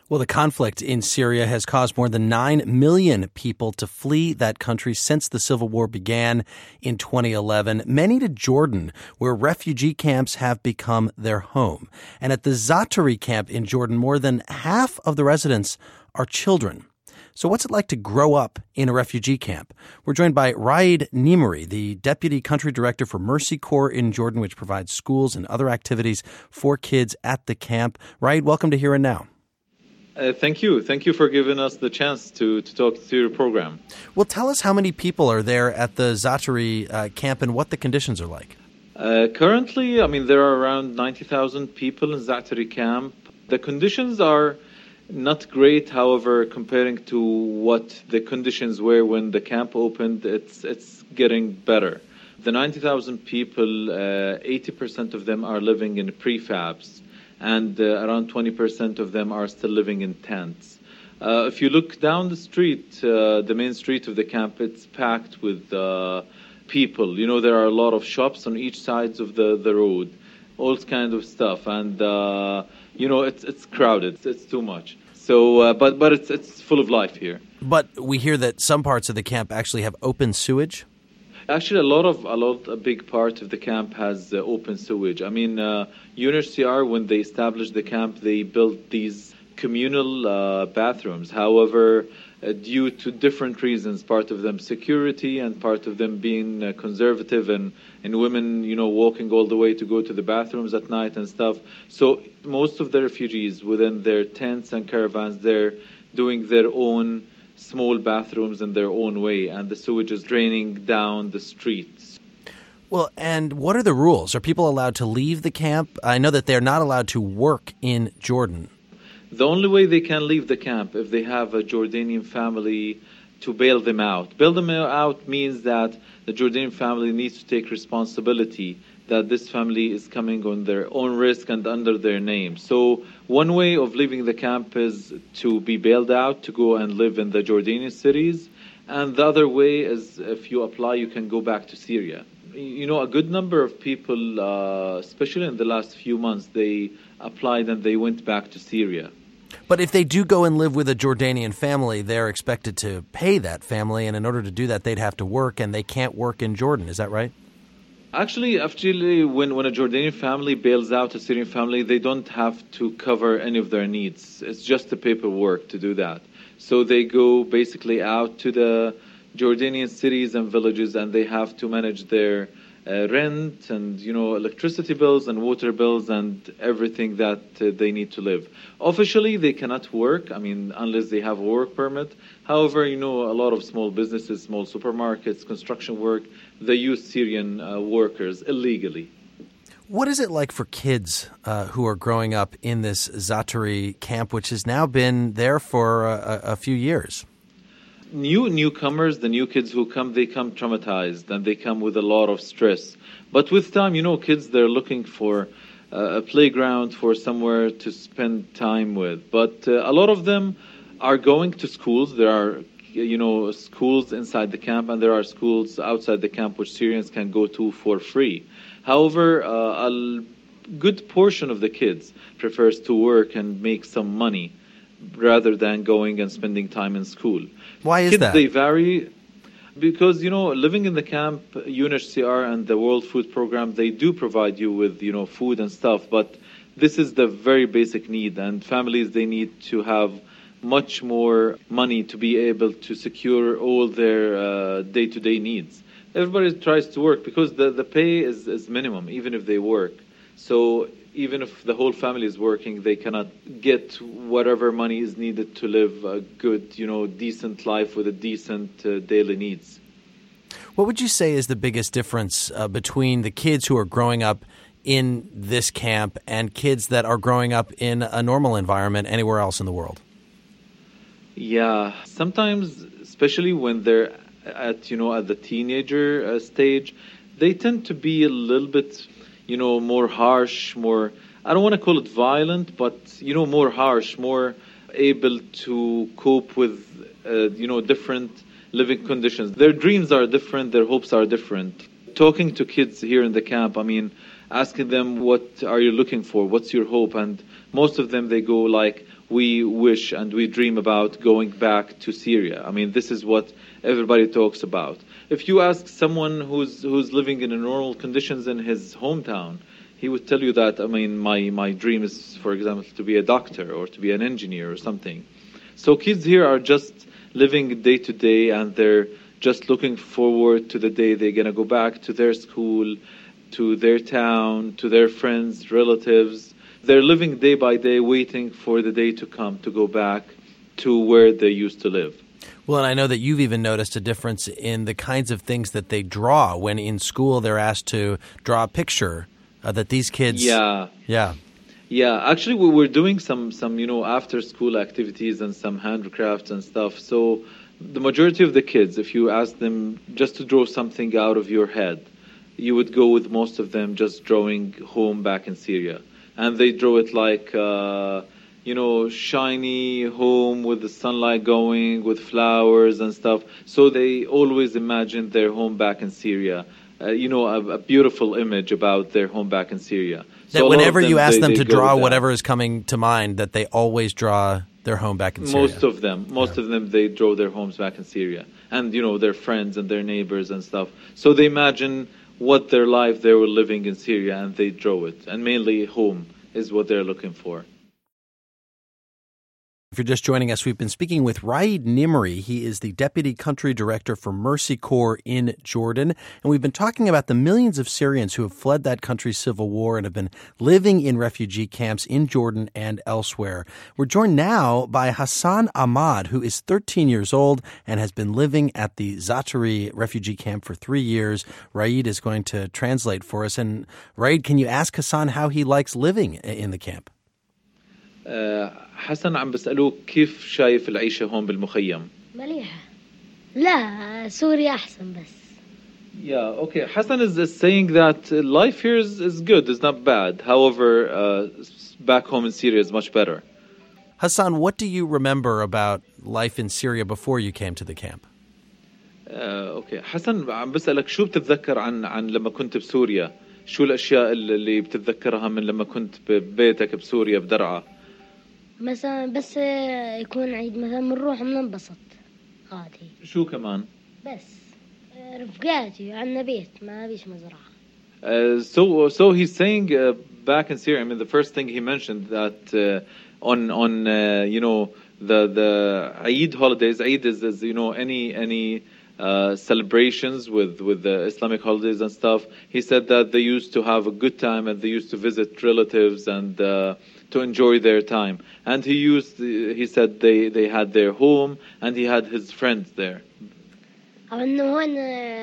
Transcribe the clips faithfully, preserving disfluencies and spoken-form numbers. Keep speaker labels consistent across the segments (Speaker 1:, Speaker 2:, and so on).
Speaker 1: Well, the conflict in Syria has caused more than nine million people to flee that country since the civil war began in twenty eleven, many to Jordan, where refugee camps have become their home. And at the Zaatari camp in Jordan, more than half of the residents are children. So what's it like to grow up in a refugee camp? We're joined by Raed Nimri, the Deputy Country Director for Mercy Corps in Jordan, which provides schools and other activities for kids at the camp. Raed, welcome to Here and Now.
Speaker 2: Uh, thank you. Thank you for giving us the chance to, to talk to your program.
Speaker 1: Well, tell us how many people are there at the Zaatari uh, camp and what the conditions are like.
Speaker 2: Uh, currently, I mean, there are around ninety thousand people in Zaatari camp. The conditions are not great, however, comparing to what the conditions were when the camp opened, it's, it's getting better. The ninety thousand people, uh, eighty percent of them are living in prefabs, and uh, around twenty percent of them are still living in tents. Uh, if you look down the street, uh, the main street of the camp, it's packed with uh, people. You know, there are a lot of shops on each side of the, the road, all kinds of stuff, and uh, you know, it's it's crowded. It's, it's too much. So, uh, but but it's it's full of life here.
Speaker 1: But we hear that some parts of the camp actually have open sewage.
Speaker 2: Actually, a lot of a lot a big part of the camp has uh, open sewage. I mean, uh, U N H C R, when they established the camp, they built these communal uh, bathrooms. However, uh, due to different reasons, part of them security and part of them being uh, conservative and, and women, you know, walking all the way to go to the bathrooms at night and stuff. So most of the refugees within their tents and caravans, they're doing their own small bathrooms in their own way, and the sewage is draining down the streets.
Speaker 1: Well, and what are the rules? Are people allowed to leave the camp? I know that they're not allowed to work in Jordan.
Speaker 2: The only way they can leave the camp if they have a Jordanian family to bail them out. Bail them out means that the Jordanian family needs to take responsibility that this family is coming on their own risk and under their name. So one way of leaving the camp is to be bailed out, to go and live in the Jordanian cities. And the other way is if you apply, you can go back to Syria. You know, a good number of people, uh, especially in the last few months, they applied and they went back to Syria.
Speaker 1: But if they do go and live with a Jordanian family, they're expected to pay that family. And in order to do that, they'd have to work, and they can't work in Jordan. Is that right?
Speaker 2: Actually, actually, when, when a Jordanian family bails out a Syrian family, they don't have to cover any of their needs. It's just the paperwork to do that. So they go basically out to the Jordanian cities and villages, and they have to manage their uh, rent and, you know, electricity bills and water bills and everything that uh, they need to live. Officially, they cannot work, I mean, unless they have a work permit. However, you know, a lot of small businesses, small supermarkets, construction work, they use Syrian uh, workers illegally.
Speaker 1: What is it like for kids uh, who are growing up in this Zaatari camp, which has now been there for a, a few years?
Speaker 2: New newcomers, the new kids who come, they come traumatized and they come with a lot of stress. But with time, you know, kids, they're looking for uh, a playground, for somewhere to spend time with. But uh, a lot of them are going to schools. There are, you know, schools inside the camp, and there are schools outside the camp which Syrians can go to for free. However, uh, a good portion of the kids prefers to work and make some money rather than going and spending time in school.
Speaker 1: Why is
Speaker 2: kids,
Speaker 1: that?
Speaker 2: They vary because, you know, living in the camp, U N H C R and the World Food Program, they do provide you with, you know, food and stuff, but this is the very basic need, and families, they need to have much more money to be able to secure all their uh, day-to-day needs. Everybody tries to work because the, the pay is, is minimum, even if they work. So even if the whole family is working, they cannot get whatever money is needed to live a good, you know, decent life with a decent uh, daily needs.
Speaker 1: What would you say is the biggest difference uh, between the kids who are growing up in this camp and kids that are growing up in a normal environment anywhere else in the world?
Speaker 2: Yeah, sometimes, especially when they're at, you know, at the teenager uh, stage, they tend to be a little bit, you know, more harsh, more, I don't want to call it violent, but, you know, more harsh, more able to cope with, uh, you know, different living conditions. Their dreams are different, their hopes are different. Talking to kids here in the camp, I mean, asking them, what are you looking for? What's your hope? And most of them, they go like, we wish and we dream about going back to Syria. I mean, this is what everybody talks about. If you ask someone who's who's living in normal conditions in his hometown, he would tell you that, I mean, my, my dream is, for example, to be a doctor or to be an engineer or something. So kids here are just living day to day, and they're just looking forward to the day they're going to go back to their school, to their town, to their friends, relatives. They're living day by day, waiting for the day to come to go back to where they used to live.
Speaker 1: Well, and I know that you've even noticed a difference in the kinds of things that they draw when in school they're asked to draw a picture uh, that these kids...
Speaker 2: Yeah.
Speaker 1: Yeah.
Speaker 2: Yeah, actually we were doing some, some, you know, after-school activities and some handicrafts and stuff. So the majority of the kids, if you ask them just to draw something out of your head, you would go with most of them just drawing home back in Syria. And they draw it like, uh, you know, shiny home with the sunlight going, with flowers and stuff. So they always imagine their home back in Syria. Uh, you know, a, a beautiful image about their home back in Syria.
Speaker 1: That
Speaker 2: so
Speaker 1: whenever
Speaker 2: them,
Speaker 1: you ask
Speaker 2: they,
Speaker 1: them
Speaker 2: they
Speaker 1: to draw
Speaker 2: with
Speaker 1: whatever is coming to mind, that they always draw their home back in Syria.
Speaker 2: Most of them. Most yeah. of them, they draw their homes back in Syria. And, you know, their friends and their neighbors and stuff. So they imagine what their life they were living in Syria, and they draw it. And mainly home is what they're looking for.
Speaker 1: If you're just joining us, we've been speaking with Raed Nimri. He is the Deputy Country Director for Mercy Corps in Jordan. And we've been talking about the millions of Syrians who have fled that country's civil war and have been living in refugee camps in Jordan and elsewhere. We're joined now by Hassan Ahmad, who is thirteen years old and has been living at the Zaatari refugee camp for three years. Raed is going to translate for us. And Raed, can you ask Hassan how he likes living in the camp?
Speaker 2: Uh, حسن عم بسألوك كيف شايف العيشة هون بالمخيم؟
Speaker 3: مليحة. لا سوريا أحسن بس.
Speaker 2: Yeah, okay. Hassan is, is saying that life here is, is good, it's not bad. However, uh, back home in Syria is much better.
Speaker 1: Hassan, what do you remember about life in Syria before you came to the camp?
Speaker 2: Uh, okay. حسن عم بسألك شو بتتذكر عن عن لما كنت بسوريا؟ شو الأشياء اللي بتتذكرها من لما كنت ببيتك بسوريا بدرعا؟
Speaker 3: مثلا بس يكون عيد مثلا بنروح بننبسط غادي.
Speaker 2: شو كمان؟
Speaker 3: بس رفقاتي عندنا بيت ما بيش مزرعة.
Speaker 2: Uh, so so he's saying uh, back in Syria, I mean the first thing he mentioned that uh, on on uh, you know the the Eid holidays, Eid is, is you know any any uh, celebrations with with the Islamic holidays and stuff. He said that they used to have a good time and they used to visit relatives and uh, to enjoy their time. And he used, he said they, they had their home and he had his friends there.
Speaker 3: إنه هون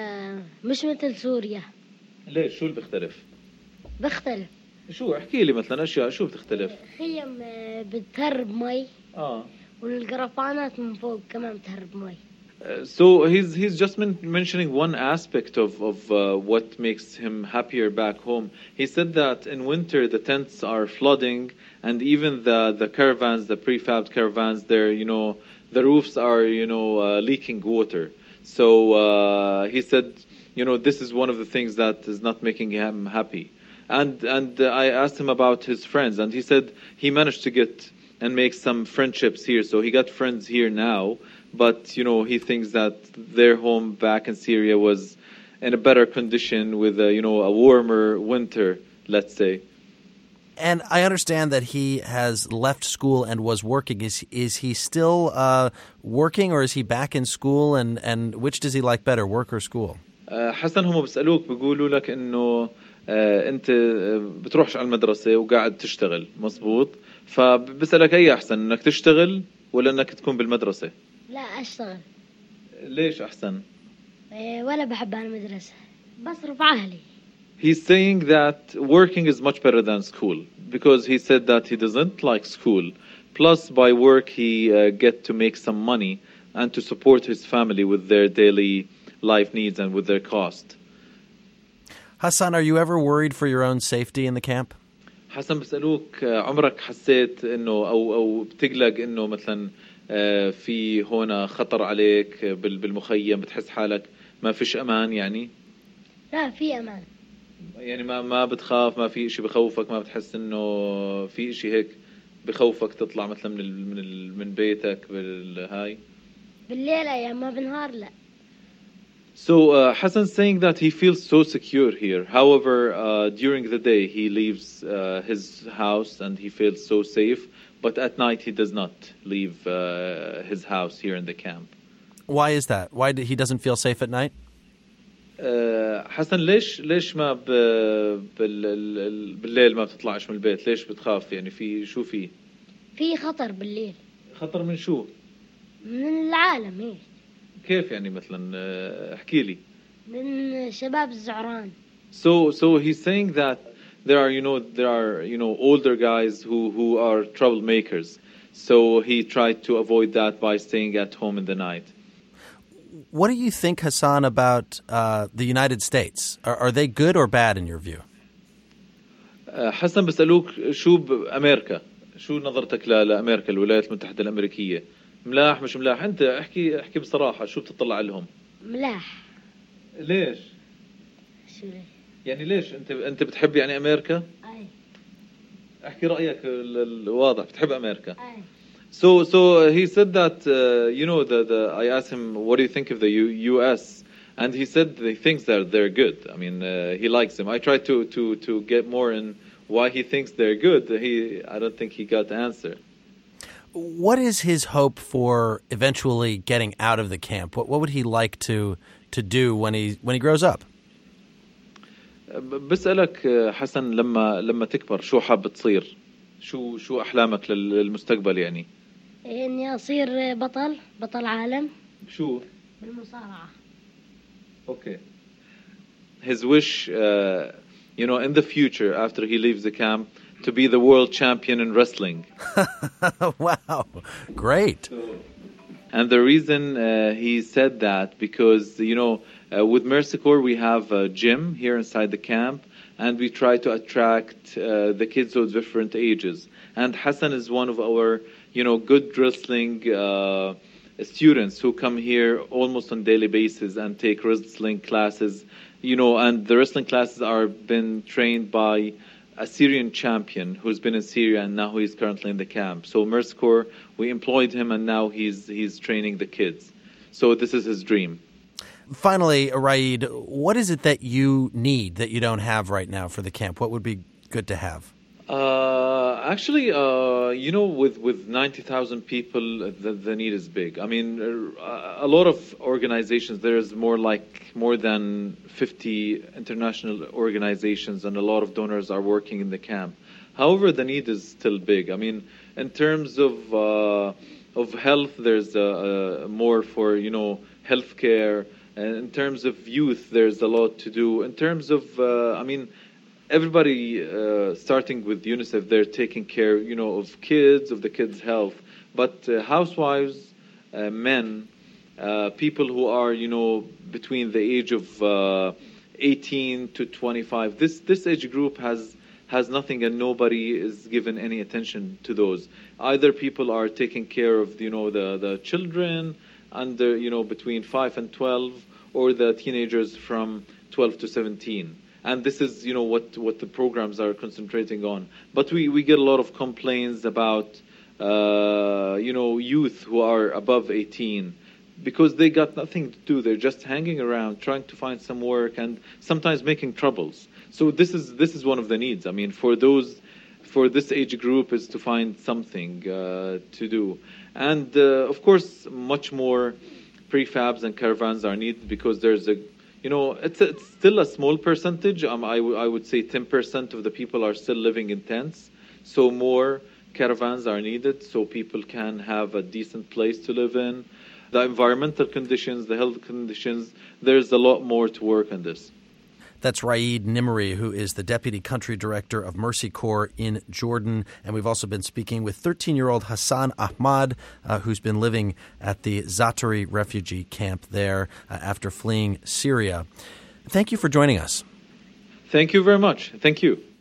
Speaker 3: مش مثل سوريا.
Speaker 2: ليش شو اللي بيختلف؟
Speaker 3: بيختلف.
Speaker 2: شو احكي لي مثلا أشياء شو بتختلف؟
Speaker 3: خيم بتهرب مي.
Speaker 2: آه.
Speaker 3: والقرفانات من فوق كمان بتهرب مي.
Speaker 2: Uh, so he's he's just men- mentioning one aspect of of uh, what makes him happier back home. He said that in winter the tents are flooding, and even the the caravans, the prefab caravans, there you know the roofs are you know uh, leaking water. So uh, he said, you know, this is one of the things that is not making him happy. And and uh, I asked him about his friends, and he said he managed to get and make some friendships here. So he got friends here now. But, you know, he thinks that their home back in Syria was in a better condition with, a, you know, a warmer winter, let's say.
Speaker 1: And I understand that he has left school and was working. Is is he still uh, working, or is he back in school? And, and which does he like better, work or school?
Speaker 2: Uh, حسن هم بيسألوك بيقولوا لك إنه uh, أنت بتروحش على المدرسة وقاعد تشتغل مظبوط. فبسألك أي أحسن إنك تشتغل ولا إنك تكون بالمدرسة؟
Speaker 3: لا أشتغل.
Speaker 2: ليش أحسن؟
Speaker 3: ولا بحب المدرسة بصرف أهلي.
Speaker 2: He's saying that working is much better than school because he said that he doesn't like school. Plus, by work, he uh, get to make some money and to support his family with their daily life needs and with their cost.
Speaker 1: Hassan, are you ever worried for your own safety in the camp?
Speaker 2: حسن بسألوك عمرك حسيت إنه أو أو بتقلق إنه مثلا في هنا خطر عليك بالمخيم بتحس حالك ما فيش أمان يعني؟
Speaker 3: لا في أمان.
Speaker 2: يعني ما ما بتخاف ما في إشي بخوفك ما بتحس إنه في إشي هيك بخوفك تطلع مثلا من ال من ال من بيتك بالهاي؟
Speaker 3: بالليل أيام ما بالنهار لا.
Speaker 2: So uh, Hassan's saying that he feels so secure here. However, uh, during the day he leaves uh, his house and he feels so safe. But at night he does not leave uh, his house here in the camp.
Speaker 1: Why is that? Why do, he doesn't feel safe at night?
Speaker 2: uh, حسن ليش ليش ما ب... بال... بالليل ما بتطلعش من البيت؟ ليش بتخاف؟ يعني في شو في؟
Speaker 3: في خطر بالليل.
Speaker 2: خطر من شو؟
Speaker 3: من العالم هيك.
Speaker 2: كيف يعني مثلا؟ احكي لي.
Speaker 3: من شباب الزعران.
Speaker 2: So so he's saying that there are you know there are you know older guys who who are troublemakers. So he tried to avoid that by staying at home in the night.
Speaker 1: What do you think, Hassan, about uh, the United States? Are, are they good or bad in your view?
Speaker 2: uh, حسن بسألوك شو بأمريكا؟ شو نظرتك ل لأمريكا الولايات المتحدة الأمريكية؟ ملاح مش ملاح؟ أنت احكي احكي بصراحة شو بتطلع لهم؟
Speaker 3: ملاح.
Speaker 2: ليش؟
Speaker 3: شو ليش؟
Speaker 2: يعني ليش أنت أنت بتحب يعني أمريكا؟
Speaker 3: أي.
Speaker 2: احكي رأيك الواضح بتحب أمريكا.
Speaker 3: أي.
Speaker 2: So so he said that uh, you know the the I asked him what do you think of the U, U.S. and he said he thinks that they're good. I mean uh, he likes them. I tried to to to get more in why he thinks they're good. He I don't think he got the answer.
Speaker 1: What is his hope for eventually getting out of the camp? What what would he like to to do when he when he grows up?
Speaker 2: بسألك حسن لما لما تكبر شو حاب تصير؟ شو شو أحلامك للمستقبل يعني؟
Speaker 3: إني أصير بطل بطل عالم.
Speaker 2: شو؟
Speaker 3: بالمصارعة.
Speaker 2: Okay. His wish, uh, you know, in the future after he leaves the camp, to be the world champion in wrestling.
Speaker 1: Wow, great.
Speaker 2: And the reason uh, he said that because, you know, uh, with Mercy Corps we have a gym here inside the camp and we try to attract uh, the kids of different ages. And Hassan is one of our, you know, good wrestling uh, students who come here almost on daily basis and take wrestling classes, you know, and the wrestling classes are been trained by a Syrian champion who's been in Syria and now he's currently in the camp. So Mercy Corps, we employed him and now he's he's training the kids. So this is his dream.
Speaker 1: Finally, Raid, what is it that you need that you don't have right now for the camp? What would be good to have?
Speaker 2: Uh, actually, uh, you know, with, with ninety thousand people, the, the need is big. I mean, a, a lot of organizations, there's more like more than fifty international organizations and a lot of donors are working in the camp. However, the need is still big. I mean, in terms of uh, of health, there's uh, uh, more for, you know, healthcare. And in terms of youth, there's a lot to do. In terms of, uh, I mean, everybody, uh, starting with UNICEF, they're taking care, you know, of kids, of the kids' health. But uh, housewives, uh, men, uh, people who are, you know, between the age of uh, eighteen to twenty-five, this this age group has has nothing, and nobody is given any attention to those. Either people are taking care of, you know, the the children under, you know, between five and twelve, or the teenagers from twelve to seventeen. And this is, you know, what, what the programs are concentrating on. But we, we get a lot of complaints about, uh, you know, youth who are above eighteen because they got nothing to do. They're just hanging around, trying to find some work and sometimes making troubles. So this is this is one of the needs. I mean, for those, for this age group is to find something uh, to do. And, uh, of course, much more prefabs and caravans are needed because there's a, you know, it's, a, it's still a small percentage. Um, I, w- I would say ten percent of the people are still living in tents. So more caravans are needed so people can have a decent place to live in. The environmental conditions, the health conditions, there's a lot more to work on this.
Speaker 1: That's Raid Nimri, who is the Deputy Country Director of Mercy Corps in Jordan. And we've also been speaking with thirteen-year-old Hassan Ahmad, uh, who's been living at the Zaatari refugee camp there uh, after fleeing Syria. Thank you for joining us.
Speaker 2: Thank you very much. Thank you.